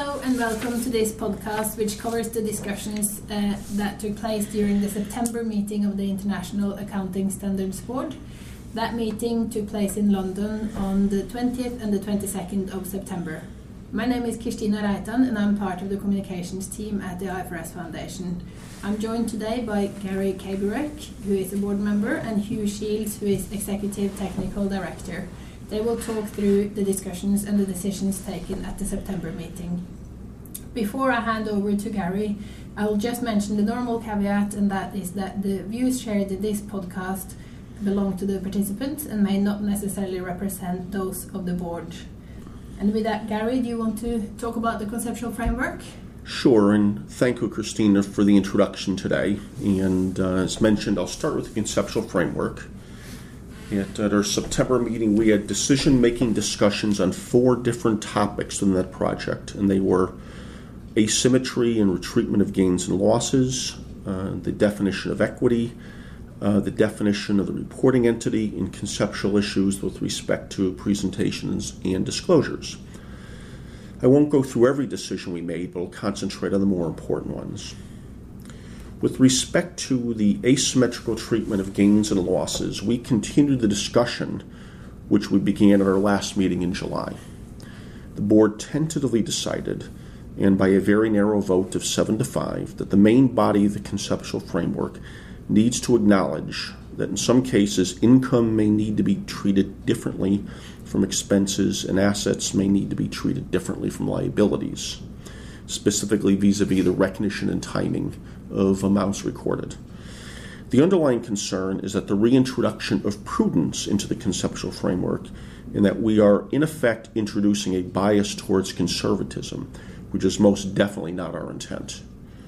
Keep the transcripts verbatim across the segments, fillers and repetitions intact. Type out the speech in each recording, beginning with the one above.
Hello and welcome to this podcast, which covers the discussions uh, that took place during the September meeting of the International Accounting Standards Board. That meeting took place in London on the twentieth and the twenty-second of September. My name is Kristina Reitan and I'm part of the communications team at the I F R S Foundation. I'm joined today by Gary Kaburek, who is a board member, and Hugh Shields, who is Executive Technical Director. They will talk through the discussions and the decisions taken at the September meeting. Before I hand over to Gary, I will just mention the normal caveat, and that is that the views shared in this podcast belong to the participants and may not necessarily represent those of the board. And with that, Gary, do you want to talk about the conceptual framework? Sure, and thank you, Christina, for the introduction today. And uh, as mentioned, I'll start with the conceptual framework. At, at our September meeting, we had decision-making discussions on four different topics in that project, and they were asymmetry and retreatment of gains and losses, uh, the definition of equity, uh, the definition of the reporting entity, and conceptual issues with respect to presentations and disclosures. I won't go through every decision we made, but I'll concentrate on the more important ones. With respect to the asymmetrical treatment of gains and losses, we continued the discussion which we began at our last meeting in July. The board tentatively decided, and by a very narrow vote of seven to five, that the main body of the conceptual framework needs to acknowledge that in some cases income may need to be treated differently from expenses and assets may need to be treated differently from liabilities, specifically vis-a-vis the recognition and timing of amounts recorded. The underlying concern is that the reintroduction of prudence into the conceptual framework, in that we are in effect introducing a bias towards conservatism, which is most definitely not our intent.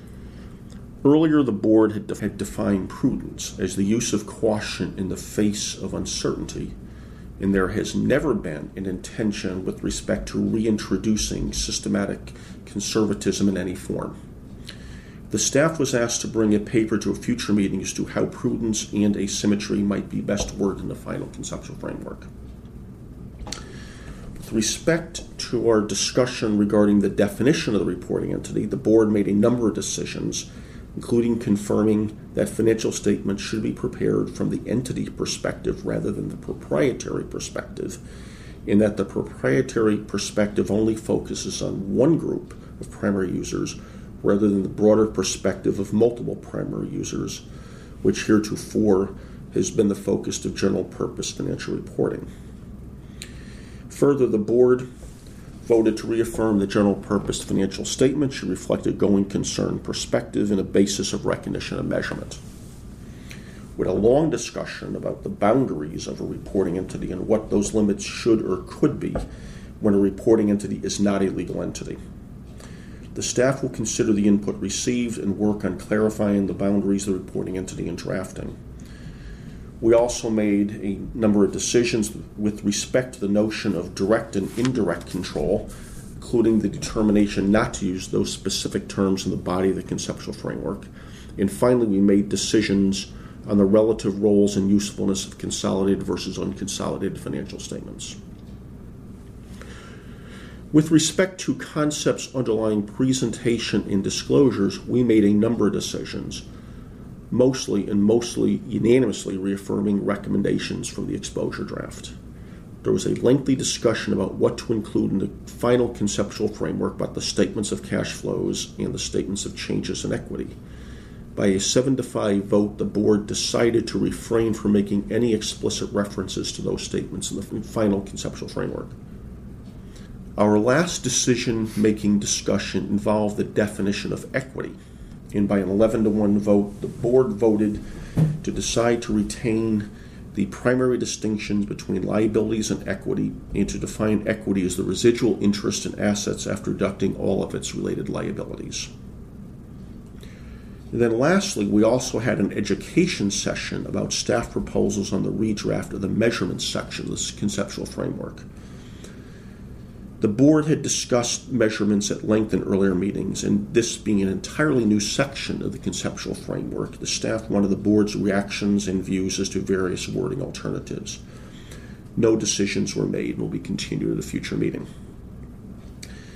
Earlier, the board had, def- had defined prudence as the use of caution in the face of uncertainty, and there has never been an intention with respect to reintroducing systematic conservatism in any form. The staff was asked to bring a paper to a future meeting as to how prudence and asymmetry might be best worded in the final conceptual framework. With respect to our discussion regarding the definition of the reporting entity, the board made a number of decisions, including confirming that financial statements should be prepared from the entity perspective rather than the proprietary perspective, in that the proprietary perspective only focuses on one group of primary users rather than the broader perspective of multiple primary users, which heretofore has been the focus of general purpose financial reporting. Further, the board voted to reaffirm the general purpose financial statement should reflect a going concern perspective and a basis of recognition and measurement. We had a long discussion about the boundaries of a reporting entity and what those limits should or could be when a reporting entity is not a legal entity. The staff will consider the input received and work on clarifying the boundaries of the reporting entity in drafting. We also made a number of decisions with respect to the notion of direct and indirect control, including the determination not to use those specific terms in the body of the conceptual framework. And finally, we made decisions on the relative roles and usefulness of consolidated versus unconsolidated financial statements. With respect to concepts underlying presentation and disclosures, we made a number of decisions, mostly and mostly unanimously reaffirming recommendations from the exposure draft. There was a lengthy discussion about what to include in the final conceptual framework about the statements of cash flows and the statements of changes in equity. By a seven to five vote, the board decided to refrain from making any explicit references to those statements in the final conceptual framework. Our last decision-making discussion involved the definition of equity, and by an eleven to one vote, the board voted to decide to retain the primary distinctions between liabilities and equity, and to define equity as the residual interest in assets after deducting all of its related liabilities. And then lastly, we also had an education session about staff proposals on the redraft of the measurement section of this conceptual framework. The board had discussed measurements at length in earlier meetings, and this being an entirely new section of the conceptual framework, the staff wanted the board's reactions and views as to various wording alternatives. No decisions were made and will be continued at a future meeting.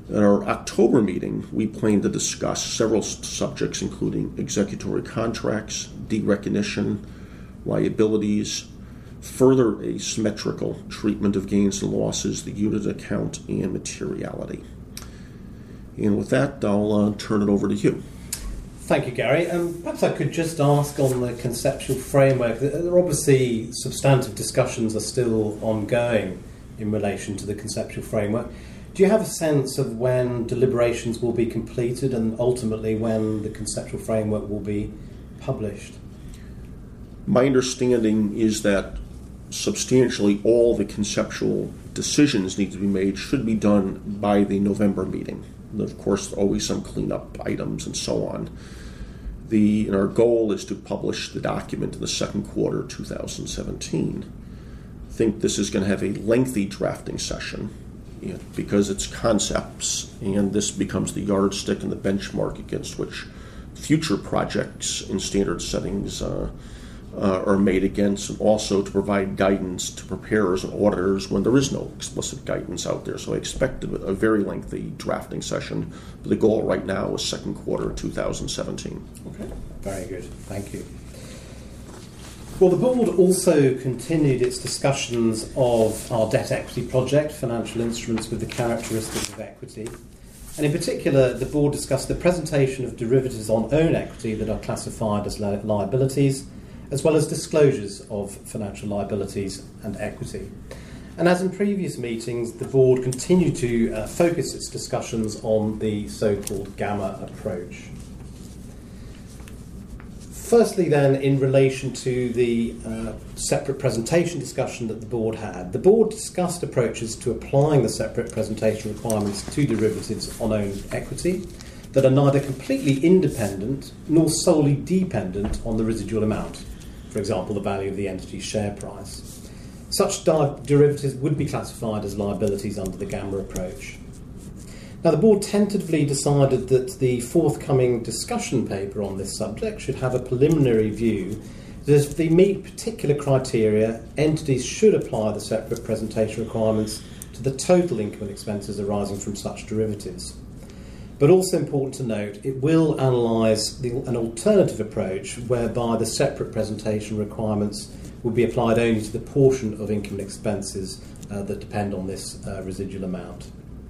At our October meeting, we plan to discuss several subjects, including executory contracts, derecognition, liabilities, further asymmetrical treatment of gains and losses, the unit account, and materiality. And with that, I'll uh, turn it over to you. Thank you, Gary. Um, perhaps I could just ask on the conceptual framework. There are obviously substantive discussions are still ongoing in relation to the conceptual framework. Do you have a sense of when deliberations will be completed and ultimately when the conceptual framework will be published? My understanding is that substantially all the conceptual decisions need to be made should be done by the November meeting. And of course, always some cleanup items and so on. The, and our goal is to publish the document in the second quarter of two thousand seventeen. I think this is going to have a lengthy drafting session, you know, because it's concepts, and this becomes the yardstick and the benchmark against which future projects and standard settings uh, uh, are made against, and also to provide guidance to preparers and auditors when there is no explicit guidance out there. So I expect a, a very lengthy drafting session, but the goal right now is second quarter of two thousand seventeen. Okay, very good. Thank you. Well, the board also continued its discussions of our debt equity project, financial instruments with the characteristics of equity. And in particular, the board discussed the presentation of derivatives on own equity that are classified as li- liabilities, as well as disclosures of financial liabilities and equity. And as in previous meetings, the board continued to uh, focus its discussions on the so-called gamma approach. Firstly, then, in relation to the uh, separate presentation discussion that the board had, the board discussed approaches to applying the separate presentation requirements to derivatives on own equity that are neither completely independent nor solely dependent on the residual amount, for example, the value of the entity's share price. Such di- derivatives would be classified as liabilities under the gamma approach. Now, the board tentatively decided that the forthcoming discussion paper on this subject should have a preliminary view that if they meet particular criteria, entities should apply the separate presentation requirements to the total income and expenses arising from such derivatives. But also important to note, it will analyse the, an alternative approach whereby the separate presentation requirements will be applied only to the portion of income and expenses uh, that depend on this uh, residual amount.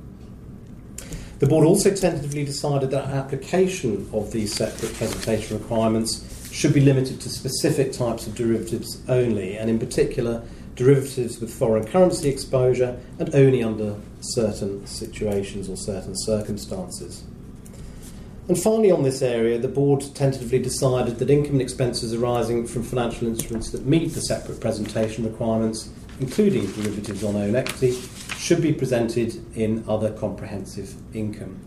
The board also tentatively decided that application of these separate presentation requirements should be limited to specific types of derivatives only, and in particular derivatives with foreign currency exposure and only under certain situations or certain circumstances. And finally, on this area, the board tentatively decided that income and expenses arising from financial instruments that meet the separate presentation requirements, including derivatives on own equity, should be presented in other comprehensive income.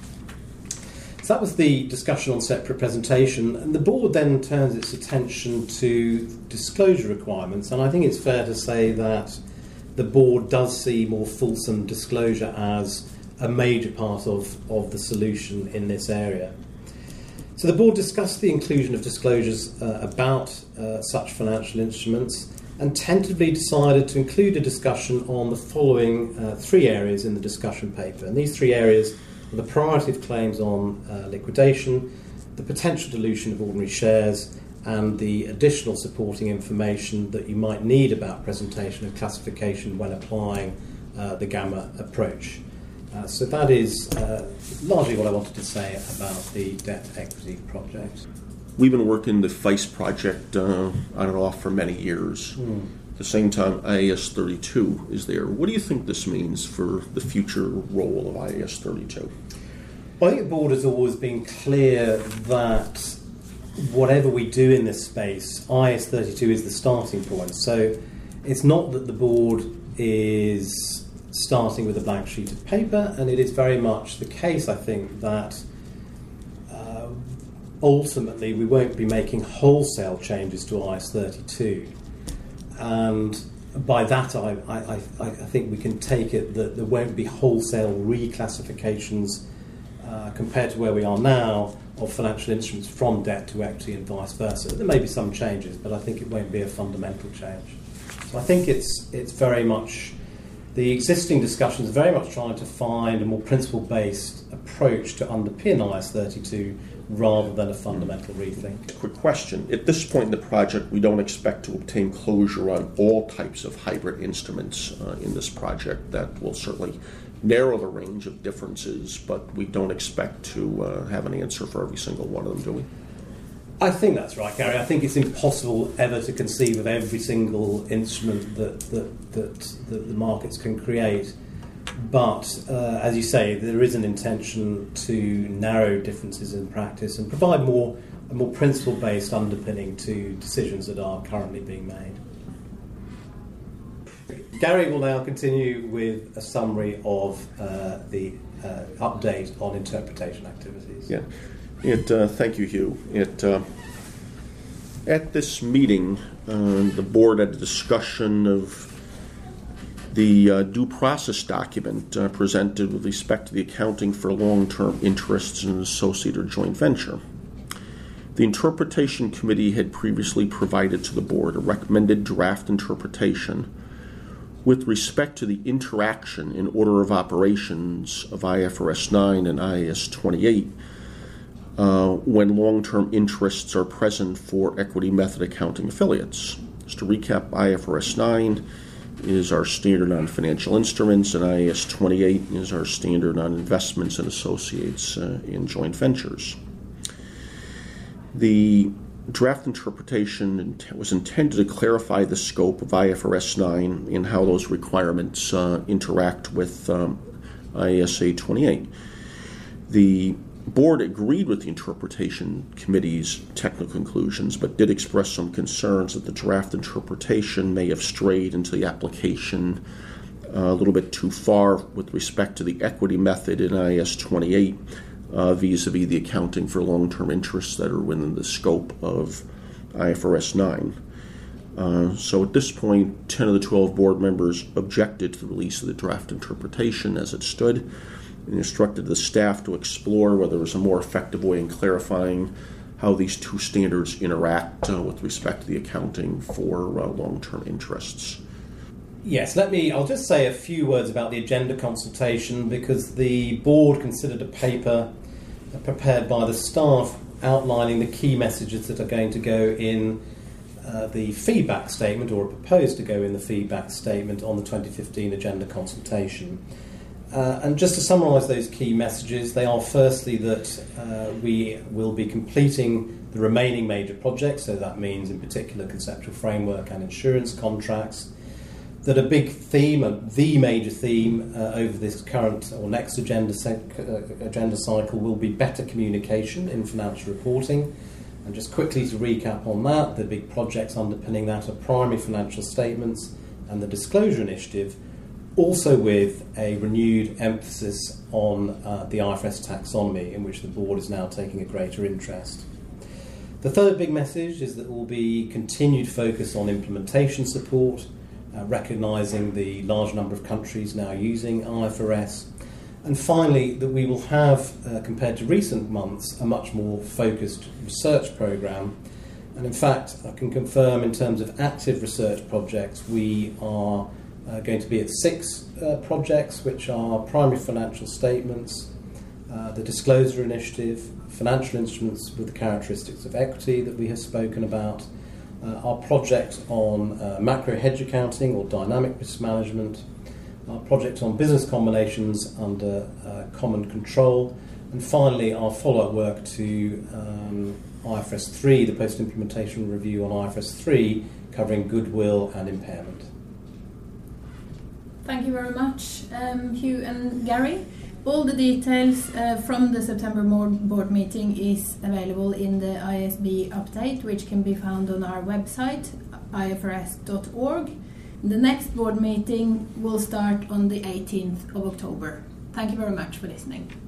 So that was the discussion on separate presentation, and the board then turns its attention to disclosure requirements, and I think it's fair to say that the board does see more fulsome disclosure as a major part of, of the solution in this area. So the board discussed the inclusion of disclosures uh, about uh, such financial instruments and tentatively decided to include a discussion on the following uh, three areas in the discussion paper. And these three areas are the priority of claims on uh, liquidation, the potential dilution of ordinary shares, and the additional supporting information that you might need about presentation and classification when applying uh, the gamma approach. Uh, so that is uh, largely what I wanted to say about the debt equity project. We've been working the FICE project uh, on and off for many years. Mm. At the same time, I A S thirty-two is there. What do you think this means for the future role of I A S thirty-two? Well, I think the board has always been clear that whatever we do in this space, I A S thirty-two is the starting point. So it's not that the board is starting with a blank sheet of paper, and it is very much the case, I think, that uh, ultimately we won't be making wholesale changes to I A S thirty-two. And by that, I, I, I think we can take it that there won't be wholesale reclassifications uh, compared to where we are now of financial instruments from debt to equity and vice versa. There may be some changes, but I think it won't be a fundamental change. So I think it's it's very much The existing discussions are very much trying to find a more principle-based approach to underpin I S thirty-two rather than a fundamental rethink. Quick question. At this point in the project, we don't expect to obtain closure on all types of hybrid instruments uh, in this project. That will certainly narrow the range of differences, but we don't expect to uh, have an answer for every single one of them, do we? I think that's right, Gary. I think it's impossible ever to conceive of every single instrument that, that, that, that the markets can create. But, uh, as you say, there is an intention to narrow differences in practice and provide more a more principle-based underpinning to decisions that are currently being made. Gary will now continue with a summary of uh, the uh, update on interpretation activities. Yeah. It, uh, thank you, Hugh. It, uh, at this meeting, uh, the board had a discussion of the uh, due process document uh, presented with respect to the accounting for long-term interests in an associate or joint venture. The interpretation committee had previously provided to the board a recommended draft interpretation with respect to the interaction in order of operations of I F R S nine and I A S twenty-eight uh, when long-term interests are present for equity method accounting affiliates. Just to recap, I F R S nine is our standard on financial instruments, and I A S twenty-eight is our standard on investments and associates uh, in joint ventures. The draft interpretation was intended to clarify the scope of I F R S nine and how those requirements uh, interact with um, I A S A twenty-eight. The board agreed with the interpretation committee's technical conclusions, but did express some concerns that the draft interpretation may have strayed into the application uh, a little bit too far with respect to the equity method in I A S twenty-eight uh, vis-a-vis the accounting for long-term interests that are within the scope of I F R S nine. Uh, so at this point, ten of the twelve board members objected to the release of the draft interpretation as it stood, and instructed the staff to explore whether there was a more effective way in clarifying how these two standards interact uh, with respect to the accounting for uh, long-term interests. Yes, let me, I'll just say a few words about the agenda consultation, because the board considered a paper prepared by the staff outlining the key messages that are going to go in uh, the feedback statement, or are proposed to go in the feedback statement on the twenty fifteen agenda consultation. Uh, and just to summarise those key messages, they are firstly that uh, we will be completing the remaining major projects, so that means in particular conceptual framework and insurance contracts, that a big theme, a, the major theme uh, over this current or next agenda, sec- uh, agenda cycle will be better communication in financial reporting. And just quickly to recap on that, the big projects underpinning that are primary financial statements and the disclosure initiative, also with a renewed emphasis on uh, the I F R S taxonomy, in which the board is now taking a greater interest. The third big message is that there will be continued focus on implementation support, uh, recognising the large number of countries now using I F R S. And finally, that we will have, uh, compared to recent months, a much more focused research programme. And in fact, I can confirm in terms of active research projects, we are Uh, going to be at six uh, projects, which are primary financial statements, uh, the disclosure initiative, financial instruments with the characteristics of equity that we have spoken about, uh, our project on uh, macro hedge accounting or dynamic risk management, our project on business combinations under uh, common control, and finally our follow-up work to um, I F R S three, the post-implementation review on I F R S three, covering goodwill and impairment. Thank you very much, um, Hugh and Gary. All the details uh, from the September board meeting is available in the I S B update, which can be found on our website, I F R S dot org. The next board meeting will start on the eighteenth of October. Thank you very much for listening.